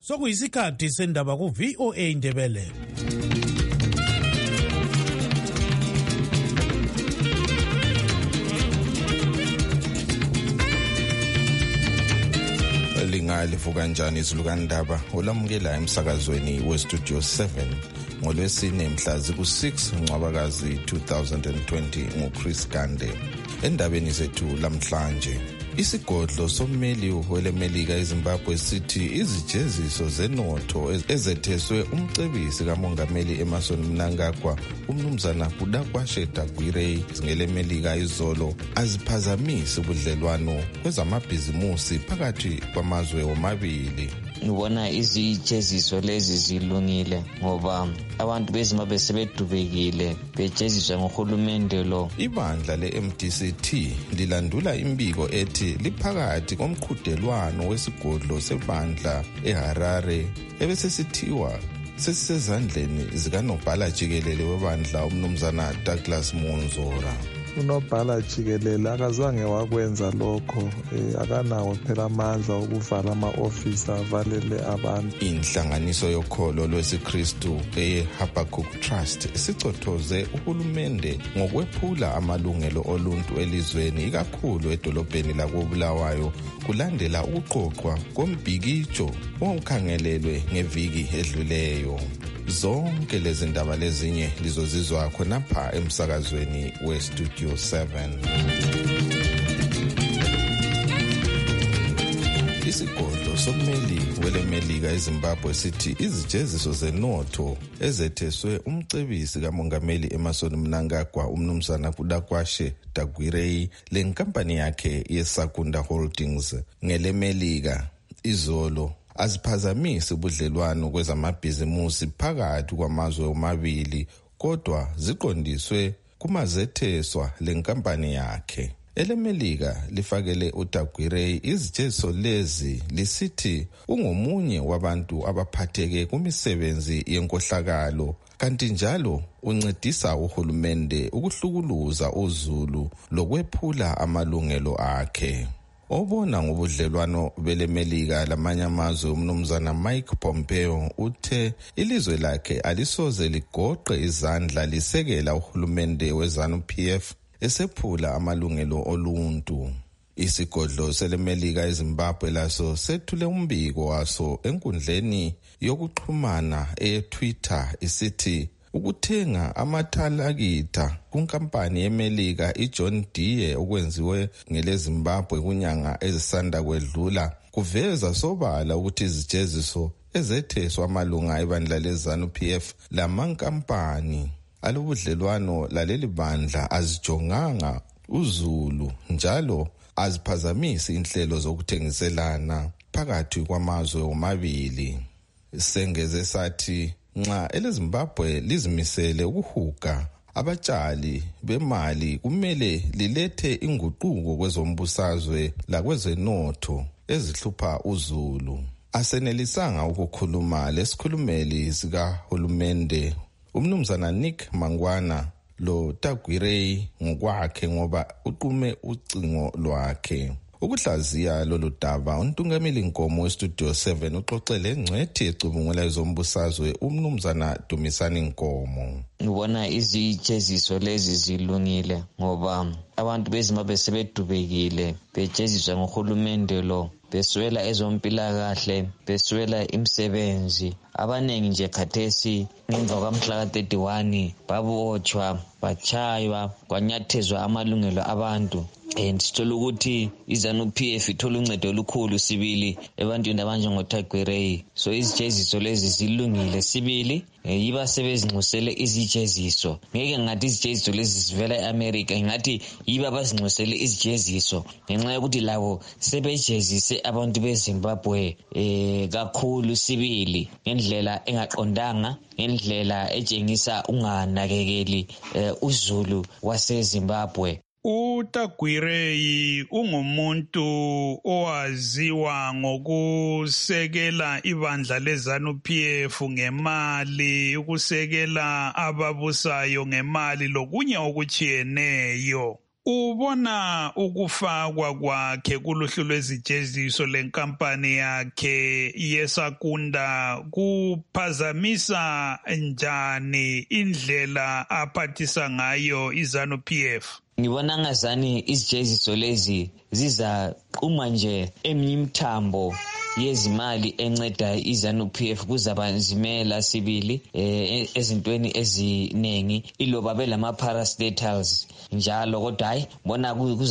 Sokuyisikhathi sendaba ku VOA Ndebele. Lingalivuka kanjani izilukandaba olamukela emsakazweni weStudio 7 ngolwesine mhla ku-6 Ncwabakazi 2020 nguChris Gande. Endabeni zethu lamhlanje, isigodlo sommeli welemelika eZimbabwe sithi izijeziso zenotho ezetheswe umcebisi kamongameli Emmerson Mnangagwa umnumzana Kudakwashe Dagwirei ngelemelika izolo aziphazamisa ubudlelwano kwezamabhizimusi phakathi kwamazwe omabili. Ngibona izijeziso lezi zilungile ngoba abantu beZimbabwe sebedubekile bejeziswa ngohulumende lo. Ibandla le-MDCT lilandula imbiko ethi liphakathi komqhudelwano wesigodlo sebandla eHarare ebesesithiwa sesisezandleni zikanobhala jikelele webandla umnumzana Douglas Monzora. Unobhala jikelele akazange wakwenza lokho, akanawo phela amandla okuvala ama-ofisi avalele abantu. Inhlanganiso yokholo lwesiKristu eHabakkuk Trust isicothoze uhulumende ngokwephula amalungelo oluntu elizweni, ikakhulu edolobheni lakoBulawayo kulandela ukuqoqwa kombhikijo owawukhangelelwe ngeviki edluleyo. Zonke lezi ndaba lezinye lizozizwa khonapha emsakazweni weStudio 7. Isigodlo sommeli welemelika eZimbabwe sithi izijeziso zenotho ezetheswe umcebisi kamongameli Emmerson Mnangagwa umnumzana Kudakwashe Dagwirei lenkampani yakhe yeSakunda Holdings ngelemelika izolo aziphazamisa ubudlelwano kwezamabhizimusi phakathi kwamazwe omabili, kodwa ziqondiswe kumazetheswa lenkampani yakhe. Elemelika lifakele uDagwirei izijeziso lezi lisithi ungomunye wabantu abaphatheke kumisebenzi yenkohlakalo, kanti njalo uncedisa uhulumende ukuhlukuluza uZulu lokwephula amalungelo akhe. Obona ngobudlelwano belemelika lamanye amazwe umnumzana Mike Pompeo uthe ilizwe lakhe alisoze ligoqe izandla lisekela uhulumende weZANU-PF esephula amalungelo oluntu. Isigodlo selemelika eZimbabwe laso sethule umbiko waso enkundleni yokuxhumana eTwitter isithi ukuthenga amathalakitha kunkampani yemelika iJohn Deere okwenziwe ngeleZimbabwe kunyanga ezisanda kwedlula kuveza sobala ukuthi izijeziso ezetheswa amalunga ebandla leZANU-PF lamankampani alobudlelwano laleli bandla azijonganga uZulu njalo aziphazamisa inhlelo zokuthengiselana phakathi kwamazwe omabili. Sengeze sathi nxa eleZimbabwe lizimisele ukuhuga abatshali bemali kumele lilethe inguquko kwezombusazwe lakwezenotho ezihlupha uZulu. Asenelisanga ukukhuluma lesikhulumeli sikahulumende umnumzana Nick Mangwana lo Dagwirei ngokwakhe ngoba uqume ucingo lwakhe. Ukuhlaziya lolu daba untungameli Nkomo weStudio 7 uxoxele engcwethi ecubungula ezombusazwe umnumzana Dumisani Nkomo. Ngibona izijeziso lezi zilungile ngoba abantu beZimbabwe sebedubekile bejeziswa ngohulumende lo, beswela ezompilakahle, beswela imisebenzi. Abanengi nje khathesi ngemva kwamhla ka-31 babotshwa, bachaywa, kwanyathezwa amalungelo abantu. Sithola ukuthi iZANU-PF ithola uncedo olukhulu sibili ebantwini abanjengoDagwirei. So izijeziso lezi zilungile sibili, yiba sebezinxusele izijeziso. Ngeke ngathi izijeziso lezi zivela eAmerica, ngathi yiba bazinxusele izijeziso ngenxa yokuthi labo sebejezise abantu beZimbabwe kakhulu sibili ngendlela engaqondanga, ngendlela etshengisa unganakekeli uZulu waseZimbabwe. uDagwirei ungumuntu owaziwa ngokusekela ibandla leZANU-PF ngemali, ukusekela ababusayo ngemali lokunye okutshiyeneyo. ubona ukufakwa kwakhe kuluhlu lwezijeziso lenkampani yakhe yeSakunda kuphazamisa njani indlela aphathisa ngayo iZANU-PF? Ngibona ngazani izijeziso lezi zizaquma nje eminye imithambo yezimali enceda iZANU-PF kuzabanzimela sibili ezintweni eziningi iloba belama parastatals njalo kodwa hayi bona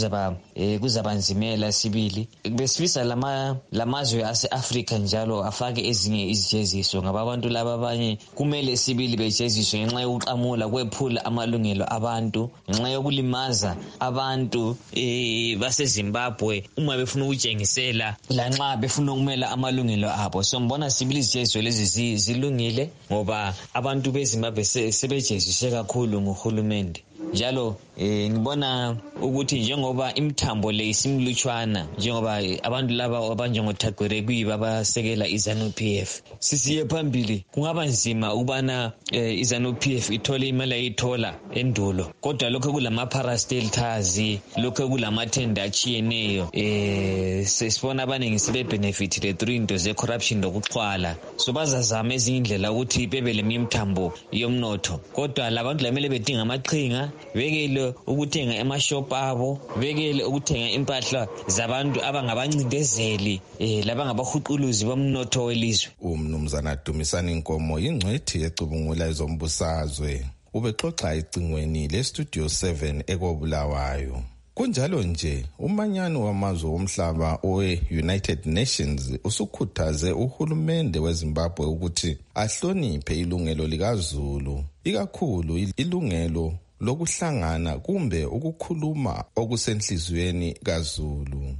kuzabanzimela sibili. Besifisa lamazwe ase-Africa njalo afake ezinye izijeziso ngaba abantu laba abanye kumele sibili bejeziswe ngenxa yokuqamula kwephula amalungelo abantu, ngenxa yokulimaza abantu baseZimbabwe uma befuna ukutshengisela lanxa befuna ukumela amalungelo abo. So ngibona sibili izijeziso lezi zilungile ngoba abantu beZimbabwe sebejeziswe kakhulu nguhulumende. Njalo ngibona ukuthi njengoba imithambo le isimlutshwana, njengoba abantu laba abanjengoThagwere Kwiba abasekela iZANU-PF sisiye phambili, kungaba nzima ukubana iZANU-PF ithole imali ayithola endulo, kodwa lokho kulama parastatals, lokho kulamathenda achiyeneyo sesibona abaningi sebebenefitile through into ze-corruption lokuxhwala. So bazazama ezinye indlela ukuthi bebele imthambo yomnotho, kodwa labantu lamele bedinga amaqhinga, bekele ukuthenga emashop abo, bekele ukuthenga impahla zabantu abangabancindezeli labangabahuquluzi bomnotho welizwe. Umnumzana Dumisani Nkomo ingcwethi ecubungula ezombusazwe ubexoxa ecingweni leStudio 7 eKobulawayo. Kunjalo nje umanyano wamazwe omhlaba owe-United Nations usukhuthaze uhulumende weZimbabwe ukuthi ahloniphe ilungelo likaZulu, ikakhulu ilungelo lokuhlangana kumbe ukukhuluma okusenhlizweni kaZulu.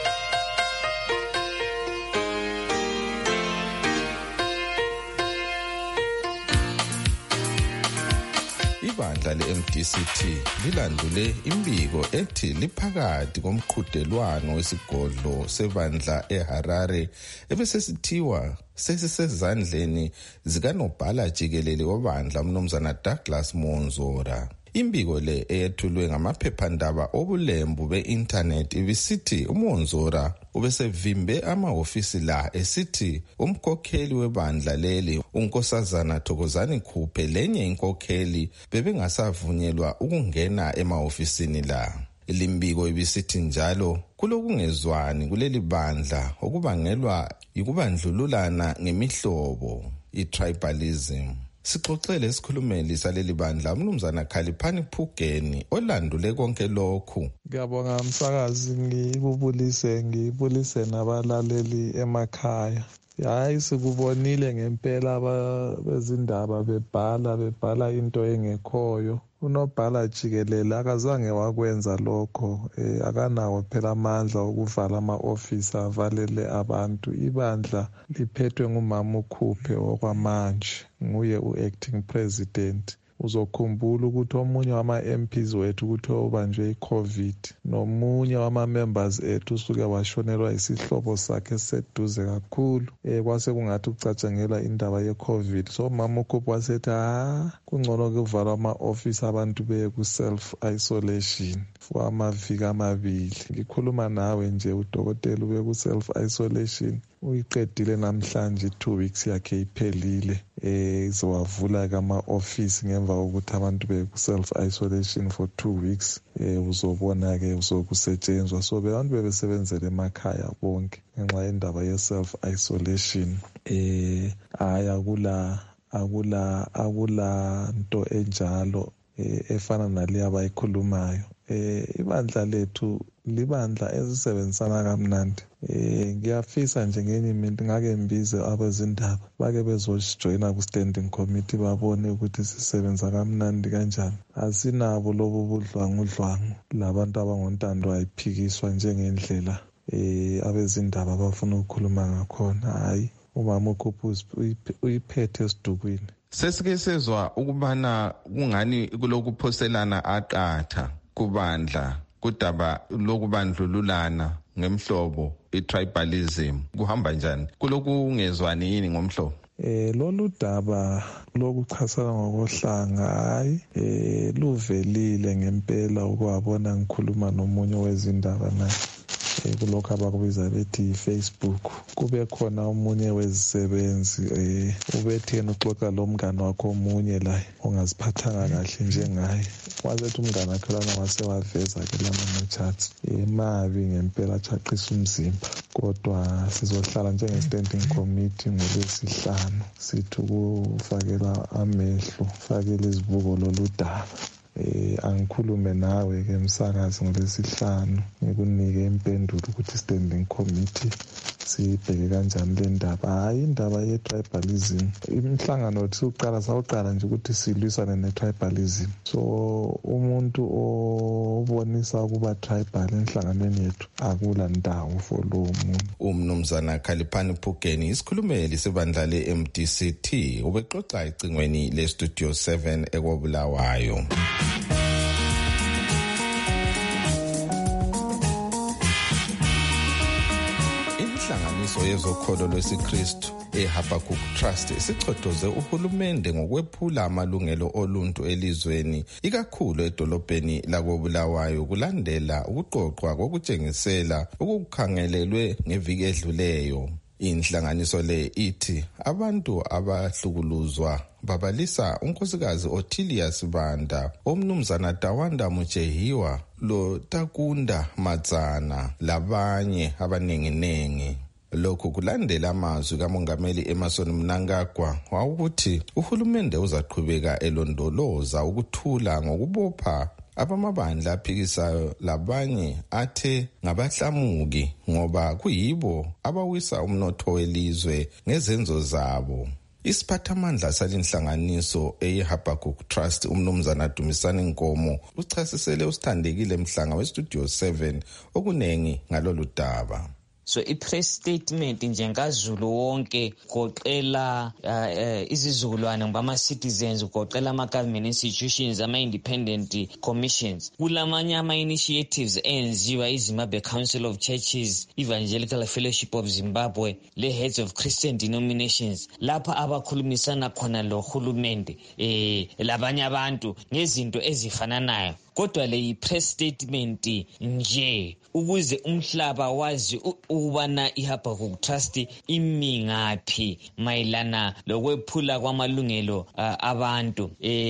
Ibandla le-MDCT lilandule imbiko ethi liphakathi komqhudelwano wesigodlo sebandla eHarare ebesesithiwa sesisezandleni zikanobhala jikelele wabandla umnumzana Douglas Monzora. Imbiko le eyethulwe ngamaphephandaba obulembu be-internet ibisithi uMonzora ubesevimbe amahofisi la esithi umkhokheli webandla leli uNkosazana Thokozani Khuphe lenye inkokheli bebengasavunyelwa ukungena emahofisini la. Limbiko ibisithi njalo kulokungezwani kuleli bandla okubangelwa yikubandlululana ngemihlobo, i-tribalism. Sixoxele isikhulumeli saleli bandla umnumzana Khaliphani Phugeni olandule konke lokhu. Ngiyabonga umsakazi, ngibulise nabalaleli emakhaya. Hayi sikubonile ngempela bezindaba bebhala into engekhoyo. Unobhala jikelele akazange wakwenza lokho, akanawo phela amandla okuvala ama-ofisi avalele abantu. Ibandla liphethwe ngumama uKhuphe okwamanje, nguye u-acting president. Uzokhumbula ukuthi omunye wama-MPs wethu ukuthi ubanjwe i-COVID, nomunye wama-members ethu usuke washonelwa isihlobo sakhe seduze kakhulu. Kwase kungathi kucatshangelwa indaba ye-COVID. So mama uKhuphe wasethi kungcono kuvalwa ama-office abantu beye ku-self-isolation for amaviki amabili. Ngikhuluma nawe nje udokotela ube ku-self-isolation uyiqedile namhlanje 2 weeks yakhe iphelile. Izowavula kama-office ngemva kokuthi abantu beye ku-self-isolation for 2 weeks. Uzobona-ke uzokusetshenzwa. So abantu bebesebenzela emakhaya bonke ngenxa yendaba ye-self-isolation. Akula nto enjalo efana nale abayikhulumayo. Ibandla lethu libandla ezisebenzisana kamnandi. Ngiyafisa nje ngenye imini ngake mbize abezindaba bake bezojoyina ku-standing committee babone ukuthi sisebenza kamnandi kanjani. Asinabo lobo budlwangudlwangu labantu abangontando ayiphikiswa njengendlela abezindaba abafuna ukukhuluma ngakhona. Hayi, umama uKhuphe uyiphethe esidukwini. Sesike sezwa ukubana kungani kulokuphoselana aqatha kubandla kudaba lokubandlululana ngemhlobo, i-tribalism. Kuhamba njani? Kulokungezwani yini ngomhlobo? Lolu daba lokuchasana ngokohlanga hayi luvelile ngempela ukuwabona ngikhuluma nomunye wezindaba naye kulokho abakubiza bethi Facebook. Kube khona omunye wezisebenzi ubethi yena uxoxa lo mngane wakhe omunye la ongaziphathanga kahle njengaye. Wazethi umngane wakhe lana wasewaveza ke lama-chats mabi ngempela, achaqisa umzimba. Kodwa sizohlala njenge-standing committee ngoLwesihlanu sithi ukufakela amehlo, fakela izibuko lolu daba. Angikhulume nawe ke msakazi ngoLwesihlanu ngikunike impendulo ukuthi standing committee sibheke kanjani le ndaba. Hayi indaba ye-tribalism, imihlangano sawuqala nje ukuthi silwisane ne-tribalism. So umuntu obonisa ukuba tribal enhlanganweni yethu akula ndawo for lo muntu. Umnumzana Khaliphani Phugeni, isikhulumeli sebandla le-MDCT, ubexoxa ecingweni le-Studio 7 eKobulawayo. Inhlanganiso yezokholo lwesiKristu eHabakkuk Trust sichothoze uhulumende ngokwephula amalungelo oluntu elizweni, ikakhulu edolobheni lakoBulawayo kulandela ukuqoqwa kokutshengisela okukhangelelwe ngeviki edluleyo. Inhlanganiso le ithi abantu abahlukuluzwa babalisa unkosikazi Ottilius Banda, omnumzana Dawanda Mujehiwa, lo Takunda Matsana labanye abanenginengi. Lokhu kulandela amazwi kaMongameli Emmerson Mnangagwa wawukuthi uhulumende uzaqhubeka elondoloza ukuthula ngokubopha abamabandla aphikisayo labanye athe ngabahlamuki ngoba kuyibo abawisa umnotho welizwe ngezenzo zabo. Isiphathamandla salinhlanganiso eHabakkuk Trust umnumzana Dumisani Nkomo uchasisele usithandekile Mhlanga weStudio 7 okunengi ngalolu daba. So i-press statement njengazulu wonke goqela izizukulwane ngama-citizens, goqela ama-government institutions, ama-independent commissions, kulamanye ama-initiatives enziwa iZimbabwe Council of Churches, Evangelical Fellowship of Zimbabwe, le-Heads of Christian Denominations, lapha abakhulumisana khona lo hulumende labanye abantu ngezinto ezifananayo. Kodwa le yi-press statement nje ukuze umhlaba wazi ukubana iHabakkuk Trust imi ngaphi mayelana lokwephula kwamalungelo abantu.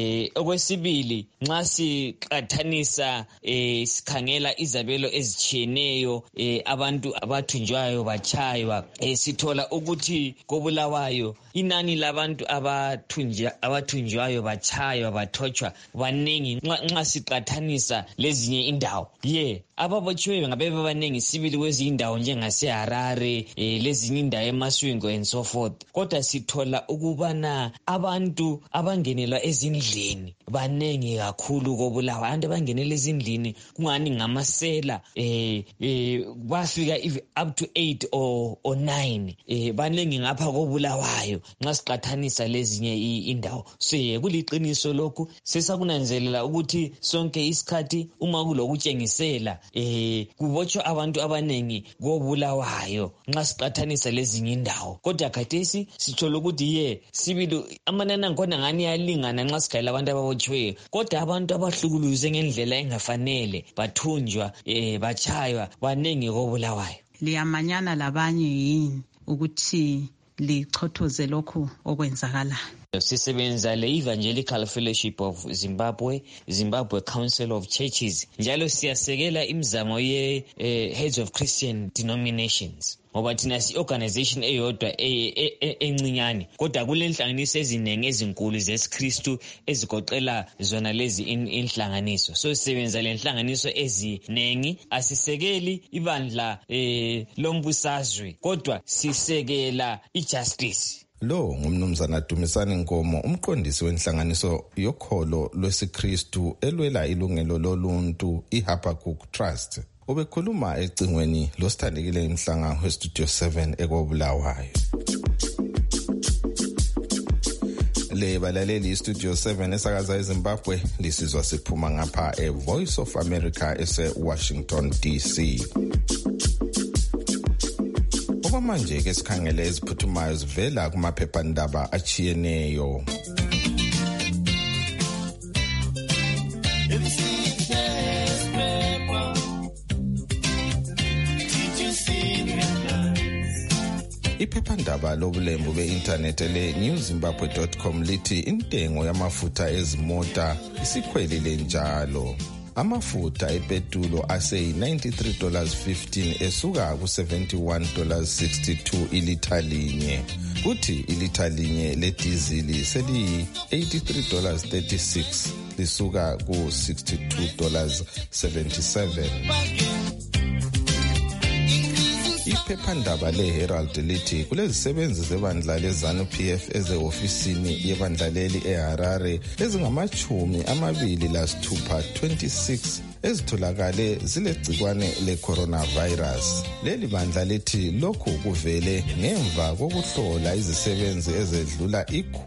Okwesibili, nxa siqathanisa sikhangela izabelo ezitshiyeneyo, abantu abathunjwayo bachaywa, sithola ukuthi koBulawayo inani labantu abathunjwayo bachaywa bathotshwa baningi nxa siqathanisa lezinye indawo. Ababotshiweyo ngabe baningi sibili kwezinye indawo njengaseHarare, lezinye indawo eMaswingo and so forth. Kodwa sithola ukubana abantu abangenelwa ezindlini baningi kakhulu koBulawayo. Abantu abangenelwa ezindlini kungani ngamasela bafika up to 8 or 9 baningi ngapha koBulawayo nxa siqathanisa lezinye indawo. So kuliqiniso lokhu sesakunanzelela ukuthi sonke isikhathi uma kulokutshengisela kubotshwa abantu abanengi koBulawayo nxa siqathanisa lezinye indawo. Kodwa khathesi sithola ukuthi sibili amanani angikhona ngani yalingana nxa sikhayela abantu ababotshiweyo, kodwa abantu abahlukuluzwe ngendlela engafanele bathunjwa bachaywa baningi koBulawayo. Liyamanyana labanye yini ukuthi lichothoze lokhu okwenzakalayo? Sisebenza le-Evangelical Fellowship of Zimbabwe, Zimbabwe Council of Churches, njalo siyasekela imizamo ye-Heads of Christian Denominations. Ngoba thina si-organization eyodwa encinyane, kodwa kulenhlanganiso eziningi ezinkulu zesiKristu ezigoqela zona lezi inhlanganiso. So sisebenza lenhlanganiso eziningi, asisekeli ibandla lombusazwe, kodwa sisekela ijustice. Lo ngumnumzana Dumisani Nkomo, umqondisi wenhlanganiso yokholo lwesiKristu elwela ilungelo loluntu iHabakkuk Trust. Ubekhuluma ecingweni losithandekile Mhlanga weStudio 7 eKobulawayo. Le balaleli iStudio 7 esakaza eZimbabwe lisizwa siphuma ngapha eVoice of America ese Washington DC. okwamanje ke sikhangele eziphuthumayo zivela kumaphephandaba achiyeneyo. Iphephandaba lobulembu be-internet le-newzimbabwe.com lithi intengo yamafutha ezimota isikhwelile njalo. Amafutha epetulo ase$93.15 esuka ku$71.62 ilitha linye. Kuthi ilitha linye ledizili seliyi$83.36 lisuka ku$62.77. Iphephandaba le-Herald lithi kulezisebenzi zebandla le-ZANU-PF eze-ofisini yebandla leli eHarare ezingama-26 ezitholakale zilegcikwane le-coronavirus. Leli bandla lithi lokhu kuvele ngemva kokuhlola izisebenzi ezedlula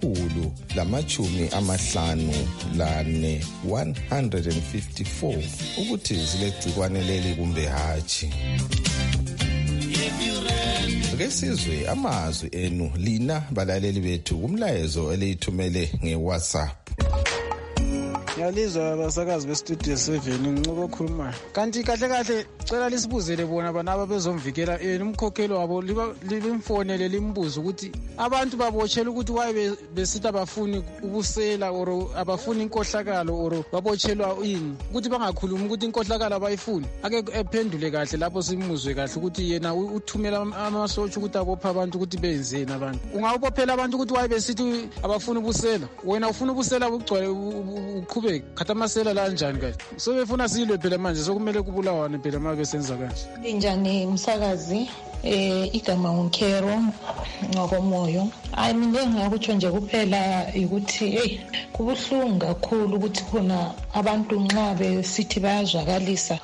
154 ukuthi zilegcikwane leli kumbe hatshi. Kesizwe amazwi enu lina balaleli bethu kumlayezo eliyithumele ngeWhatsApp. Ngiyalizwa abasakazi bestudio 7 ngincoko okhulumayo. Kanti kahle cela lisibuzele bona banaba bezomvikela umkhokhelo wabo limfonele limbuzo ukuthi abantu babotshelwe ukuthi waye besithi abafuni ubusela or abafuni inkohlakalo or babotshelwa ini ukuthi bangakhulumi ukuthi inkohlakalo abayifuni. Ake ephendule kahle lapho simuzwe kahle ukuthi yena uthumela amasotsha ukuthi abopha abantu ukuthi benzeni abantu. Ungawubophela abantu ukuthi waye besithi abafuni ubusela. Wena ufuna ubusela bugcwele uqhubeke khathamasela la njani kahle. So befuna silwe phela manje sokumele kubulawane phela mabe senza kanje. Injani umsakazi igama uNkero ngokomoyo. Mina ngakutsho nje kuphela ukuthi kubuhlungu kakhulu ukuthi khona abantu nxa besithi bayazwakalisa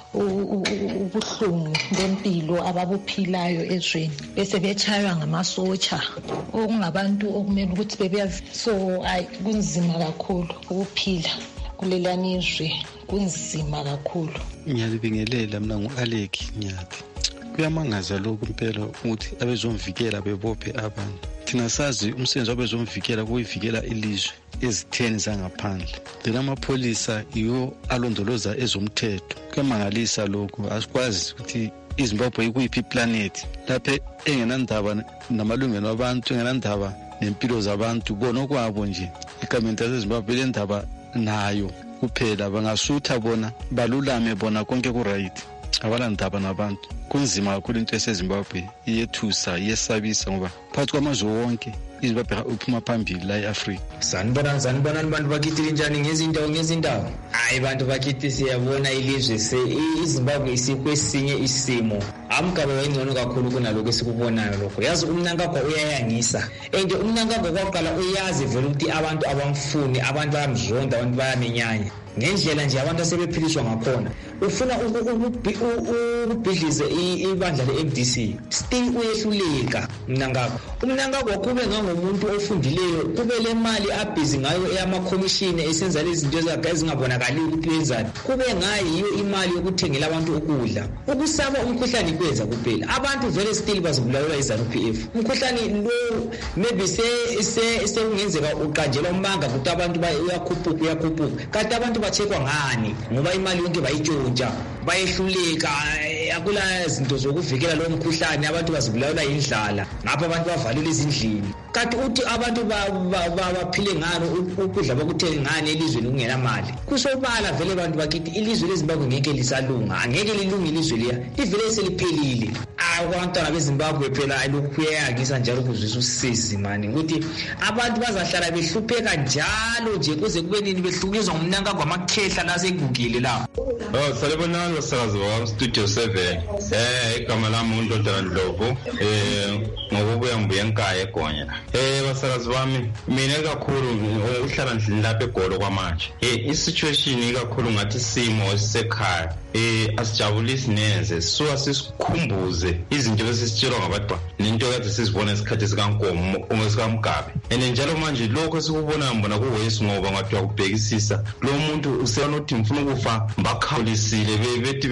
ubuhlungu bempilo ababuphilayo ezweni bese betshaywa ngamasotsha okungabantu okumele ukuthi bebeyazi. So kunzima kakhulu ukuphila kulelani izwe, kunzima kakhulu. Ngiyalibingelela mina ngu-Alec Nyathi. Kuyamangaza lokhu impela ukuthi abezomvikela bebophe abantu. Thina sazi umsebenzi wabezomvikela kuyivikela ilizwe ezitheni zangaphandle. Lena amapholisa yiwo alondoloza ezomthetho. Kuyamangalisa lokhu, asikwazi ukuthi iZimbabwe ikuyiphi iplanet lapha engenandaba namalungelo abantu, engenandaba nempilo zabantu. Bona kwabo nje iGovernment yaseZimbabwe lendaba nayo kuphela, bangasutha bona balulame bona konke ku-right, abalandaba nabantu. Kunzima kakhulu into yaseZimbabwe, iyethusa, iyesabisa ngoba phakathi kwamazwe wonke iZimbabwe uphuma phambili la eAfrika. Sanibona abantu bakithi njani ngezindawo. Hayi bantu bakithi siyabona ilizwe iZimbabwe isikwesinye isimo. Amgabe wayengcono kakhulu kunaloko esikubonayo lokho. Yazi umnankagwa uyayangisa. Umnankagwa kwaqala uyazi vele ukuthi abantu abamfuni, abantu bayamzonda, abantu bayamenyanya. Ngendlela nje abantu asebephiliswa ngakhona. Ufuna ukubhidlize ibandla le-MDC. Still uyehluleka umnankagwa kube ngumuntu ofundileyo, kube le mali abhizi ngayo eyamakhomishini esenza lezi zinto ezingabonakali ukuthi wenzani. Kube ngayiyo imali yokuthengela abantu ukudla. Ukusaba umkhuhlane kwenza kuphela. Abantu vele still bazibulalela iZANU-PF. Umkhuhlane lo maybe sekungenzeka uqanjelwa umbanga ukuthi abantu uyakhuphuka. Kanti abantu bachekwa ngani ngoba imali yonke bayitshontsha, bayehluleka. Akula zinto zokuvikela lo mkhuhlane, abantu bazibulalela indlala. Ngapha abantu bavalile ezindlini. Kanti uthi abantu baphile ngani, ukudla bakuthenge ngani elizweni kungena mali. Kusobala vele abantu bakithi ilizwe leZimbabwe ngeke lisalunga, angeke lilunge ilizwe liya, livele seliphelile. Abantwana beZimbabwe phela lokhu kuyayangisa njalo kuzwisa usizi mani ukuthi abantu bazahlala behlupheka njalo nje kuze kube nini behlukunyezwa ngumnankagwa amakhehla la segugile la. Salibonani basakazi bakwa Studio 7. Igama lami uNdodana Ndlovu. Ngokubuya ngibuye enkaya eGonya. Basakazi bami, mina kakhulu uhlala lapha eGolo kwamanje. Isituation ikakhulu ngathi isimo sekhaya asijabulisi neze so asisikhumbuze izinto esisitshelwa ngabadwa nento kade sizibona esikhathi sikankomo umesikaMgabe and njalo manje lokho sikubona mbona kuwesi ngoba ngathiwa kubhekisisa lo muntu usenothi mfuna ukufa mbakhawulisile bethi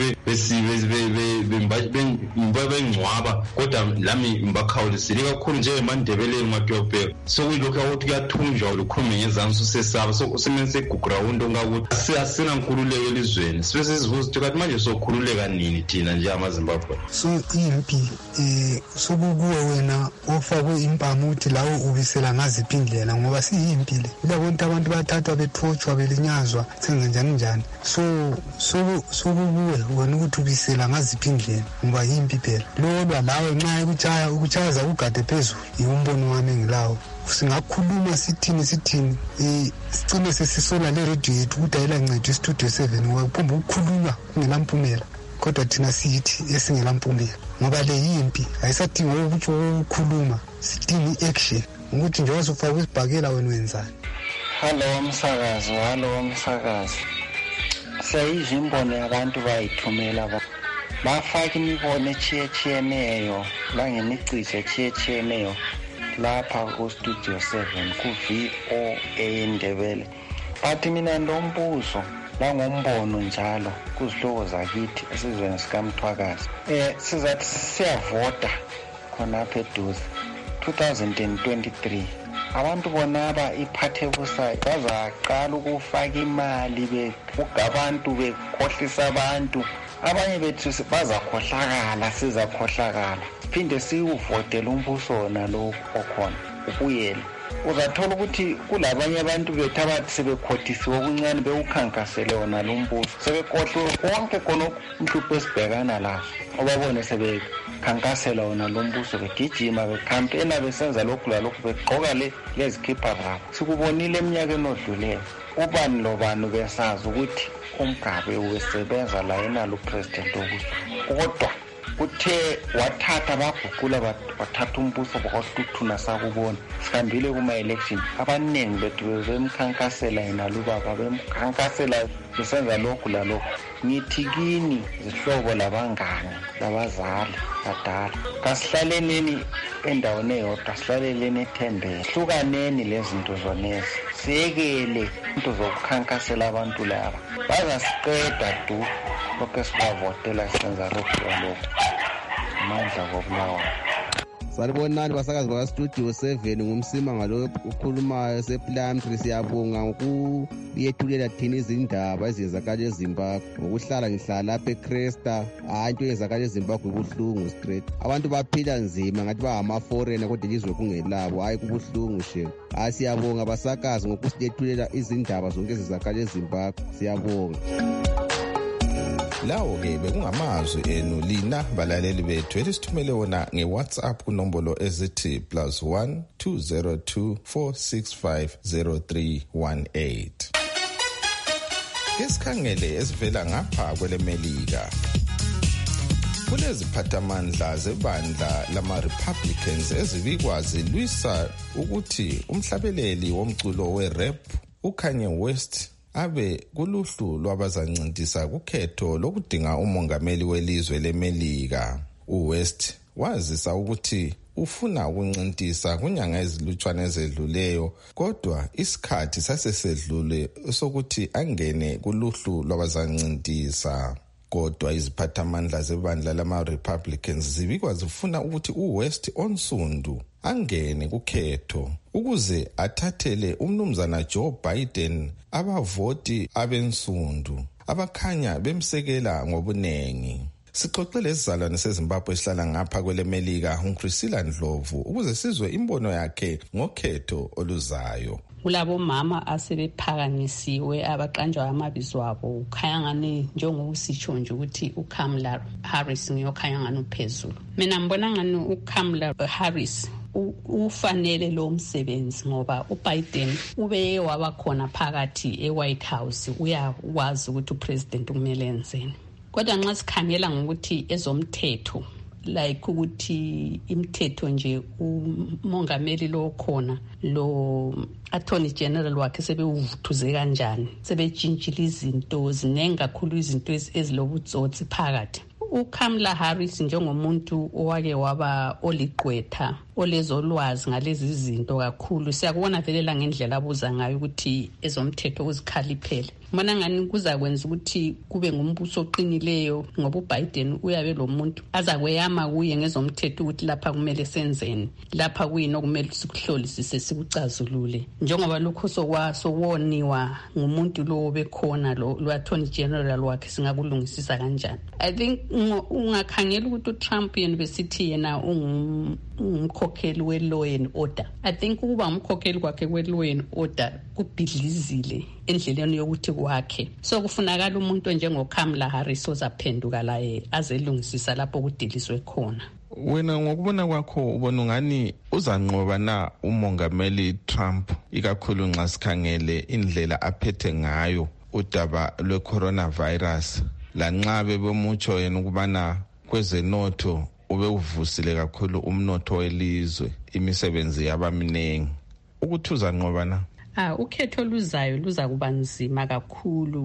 bengcwaba kodwa lami mbakhawulisile kakhulu nje eMandebeleni ngathiwa kubheka so kuyilokho ukuthi kuyathunjwa ukukhuluma ngezansi usesaba so usemenze ground ongakuthi asina nkululeko elizweni sibe sizivuza kanti manje sokhululeka nini thina nje amaZimbabwe so impi sokukuwe wena ofakwe impamuthi lawo ubisela ngaziphi indlela ngoba siyimpi le labonke abantu bathathwa bethotshwa belinyazwa senze njani sokukuwe wena ukuthi ubisela ngaziphi indlela ngoba yimpi phela lolwa lawe nxa ukuchaza ugade phezulu iwumbono wami ngilawo singakhuluma sithini sicine sesisola le radio yethu ukuthi ayilanceda istudio 7 ngoba kuphumba ukukhuluma kungelampumela kodwa thina siyithi esingelampumela ngoba le yimpi ayisadingi ukuthi ukukhuluma sidinga i-action ukuthi njengoba sufaka isibhakela wena wenzani. Hello umsakazi siyayizwa imbono yabantu bayithumela bafaka imibono etshiyetshiyeneyo langemicijo etshiyetshiyeneyo lapha ku-Studio 7 ku-VOA Ndebele but mina ndombuzo langombono njalo kuzihloko zakithi esizweni sikaMthwakazi sizathi siyavota khonapha eduze 2023 abantu bonaba iphathe busayo bazaqala ukufaka imali abantu bekhohlisa abantu abanye bethu bazakhohlakala sizakhohlakala phinde siwuvotele umbuso wona lo okhona ubuyele uzathola ukuthi kulabanye abantu bethu abathi sebekhothisiwe okuncane bewukhankasele wona lo mbuso sebekhohlwe konke khona umhlupho esibhekana lazo obabone sebekhankasela wona lo mbuso begijima bekhampena besenza lokhu lalokhu begqoka lezikhipha zabo sikubonile eminyakeni odluleyo ubani lobani besazi ukuthi uMgabe ubesebenza la enalo president kodwa uthe wathatha baguqula wathatha umbuso bakwaHluthuna sakubona sihambile kuma-election abaningi bethu bemkhankasela yena lubaba bemkhankasela besenza lokhu lalokhu ngithi kini zihlobo labangane labazali badala kasihlaleleni endaweni eyodwa sihlaleleni ethembeni hlukaneni lezinto zonezi siyekele into zokukhankasela abantu laba bazasiqeda du lokho sibavotela senza lokhu lalokhu amandla kobulawa. Salibonani basakazi baka-Studio 7 ngumsima ngalo ukhulumayo sePlumtree siyabonga ngokuyethulela thina izindaba eziyenzakala eZimbabwe ngokuhlala ngihlala lapha eCresta into eyenzakala eZimbabwe kubuhlungu straight abantu baphila nzima ngathi bangama-foreigner kodwa ilizwe kungelabo hayi kubuhlungu she siyabonga basakazi ngokusiyethulela izindaba zonke eziyenzakala eZimbabwe siyabonga. Lawo-ke bekungamazwi enu lina balaleli bethu elisithumele wona nge-WhatsApp kunombolo ezithi +1 202 465 0318. Kesikhangele esivela ngapha kwelemelika. Kuleziphathamandla zebandla lama-Republicans ezibikwa zilwisa ukuthi umhlabeleli womculo we-rap uKanye West abe kuluhlu lwabazancintisa kukhetho lokudinga umongameli welizwe leMelika. uWest wazisa ukuthi ufuna ukuncintisa kunyanga ezilutshwane ezedluleyo kodwa isikhathi sasesedlule sokuthi angene kuluhlu lwabazancintisa. Kodwa iziphathamandla zebandla lama-Republicans zibikwa zifuna ukuthi uWest onsundu angene kukhetho ukuze athathele umnumzana Joe Biden abavoti abensundu abakhanya bemsekela ngobunengi. Sixoxele isizalwane seZimbabwe esihlala ngapha kwelemelika uChrisila Ndlovu ukuze sizwe imbono yakhe ngokhetho oluzayo. Kulabo mama asebephakamisiwe abaqanjwa amabizo abo ukhanya ngani njengokusitsho nje ukuthi uKamala Harris ngiyokhanya ngani uphezulu. Mina ngibona ngani uKamala Harris ufanele lo msebenzi ngoba uBiden ube wabakhona phakathi eWhite House uyakwazi ukuthi upresident kumele enzeni. Kodwa nxa sikhangela ngokuthi ezomthetho like ukuthi imithetho nje umongameli lo khona lo attorney general wakhe sebewuvuthuze kanjani, sebetshintshile izinto zinengi kakhulu, izinto ezilobutsotsi phakathi. uKamala Harris njengomuntu owake waba oligqwetha olezolwazi ngalezi zinto kakhulu, siyakubona velela ngendlela abuza ngayo ukuthi ezomthetho uzikhaliphele. Mina ngani kuzakwenza ukuthi kube ngumbuso oqinileyo, ngoba uBiden uyabe lo muntu azakweyama kuye ngezomthetho ukuthi lapha kumele senzeni, lapha kuyini okumele sikuhlolisise sikucazulule, njengoba lokho sokwoniwa ngumuntu lo bekhona lo attorney general wakhe singakulungisisa kanjani. I think ungakhangela ukuthi uTrump University yena umkhokheli we-law and order. I think ukuba umkhokheli kwakhe we-law and order kubhidlizile endleleni yokuthi kwakhe. So kufunakala umuntu njengoKamala Harris ozaphenduka la azelungisisa lapho kudiliswe khona. Wena ngokubona kwakho ubona ngani uzanqoba na umongameli Trump ikakhulu nxa sikhangele indlela aphethe ngayo udaba lwe-coronavirus, lanxa bebemutsho yena ukubana kwezenotho ube uvusile kakhulu umnotho welizwe, imisebenzi yabaminengi, ukuthi uzanqoba na? Ukhetho luzayo luza kuba nzima kakhulu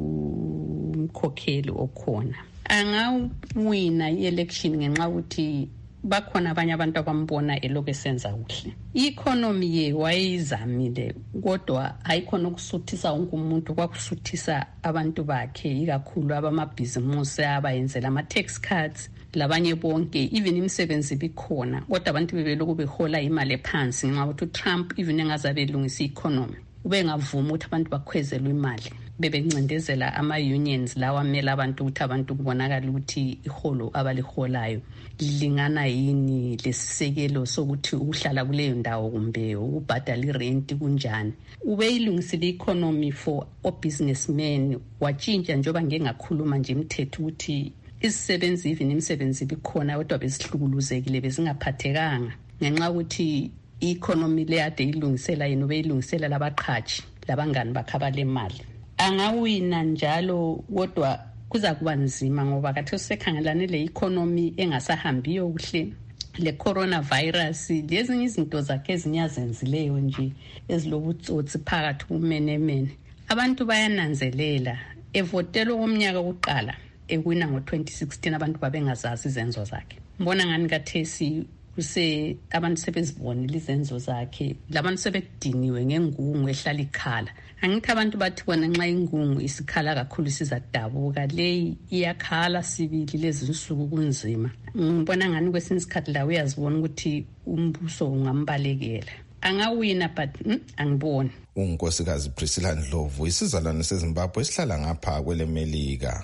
kumkhokheli okhona. Angawina i-election ngenxa ukuthi bakhona abanye abantu abambona elokhu esenza kuhle. I-economy ye wayizamile, kodwa ayikhona ukusuthisa wonke umuntu, kwakusuthisa abantu bakhe, ikakhulu abamabhizimusi abayenzela ama-tax cuts, labanye bonke, even imisebenzi bikhona, kodwa abantu bebeloku behola imali ephansi ngenxa ukuthi uTrump even engazabe elungisa i-economy ubengavuma ukuthi abantu bakhwezelwe imali, bebencindezela ama-unions lawa amela abantu ukuthi abantu kubonakala ukuthi iholo abaliholayo lilingana yini lesisekelo sokuthi ukuhlala kuleyo ndawo kumbe ukubhadala irent kunjani. Ubeyilungisile i-economy for o-businessmen, watshintsha njengoba ngengakhuluma nje imithetho ukuthi izisebenzi even imisebenzi bikhona kodwa bezihlukuluzekile, bezingaphathekanga ngenxa ukuthi i-economy le ade ilungisela yena ubeyilungisela labaqhashi labangani bakhabale imali. Angawina njalo kodwa kuza kuba nzima ngoba kathi usekhangelane le economy engasahambiyo kuhle, le coronavirus, lezinye izinto zakhe ezinyazenzileyo nje ezilobutsotsi phakathi kumenemene. Abantu bayananzelela evotelo ngomnyaka oqala ewina ngo-2016 abantu babengazazi izenzo zakhe. Mbona ngani kathesi kuse abantu sebezibonile izenzo zakhe, labantu sebediniwe ngengungu ehlala ikhala. Angithi abantu bathi bona nxa ingungu isikhala kakhulu sizadabuka, le iyakhala sibili lezi nsuku kunzima. Ngibona ngani kwesinye isikhathi la uyazibona ukuthi umbuso ungambalekela. Angawina but angiboni. Unkosikazi Priscilla Ndlovu, isizalwane seZimbabwe esihlala ngapha kwelemelika.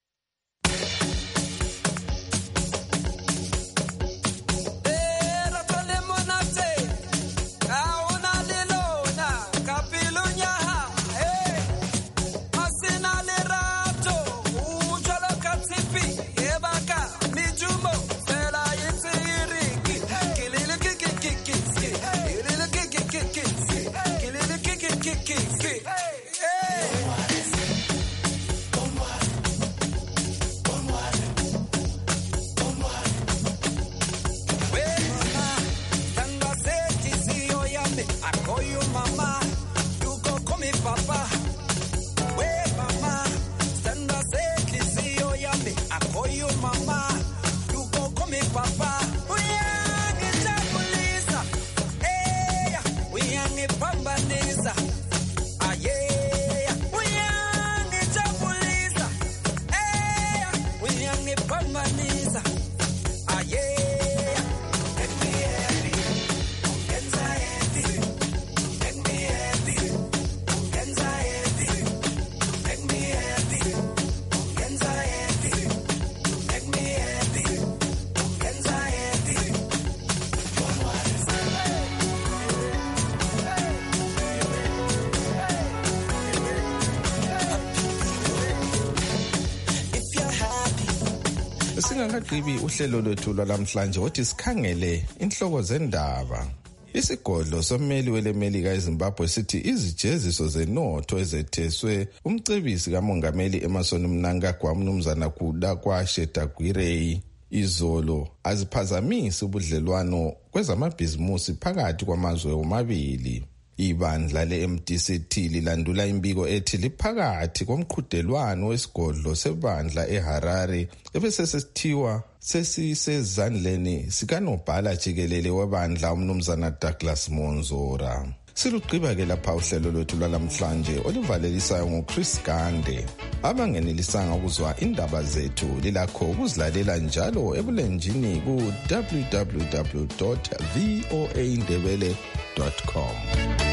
Singakagqibi uhlelo lwethu lwalamhlanje wothi sikhangele inhloko zendaba. Isigodlo sommeli welemelika eZimbabwe sithi izijeziso zenotho ezetheswe umcebisi kamongameli Emmerson Mnangagwa umnumzana Kuda kwaSheta Gwirei izolo aziphazamisa ubudlelwano kwezamabhizimusi phakathi kwamazwe omabili. Ibandla le-MDCT lilandula imbiko ethi liphakathi komqhudelwano wesigodlo sebandla eHarare ebesesithiwa sesisezandleni sikanobhala jikelele webandla umnumzana Douglas Monzora. Silugqiba ke lapha uhlelo lwethu lwalamhlanje oluvalelisayo ngoChris Gande. Abangenelisanga ukuzwa indaba zethu lilakho ukuzilalela njalo ebulenjini ku www.voaindebele.com.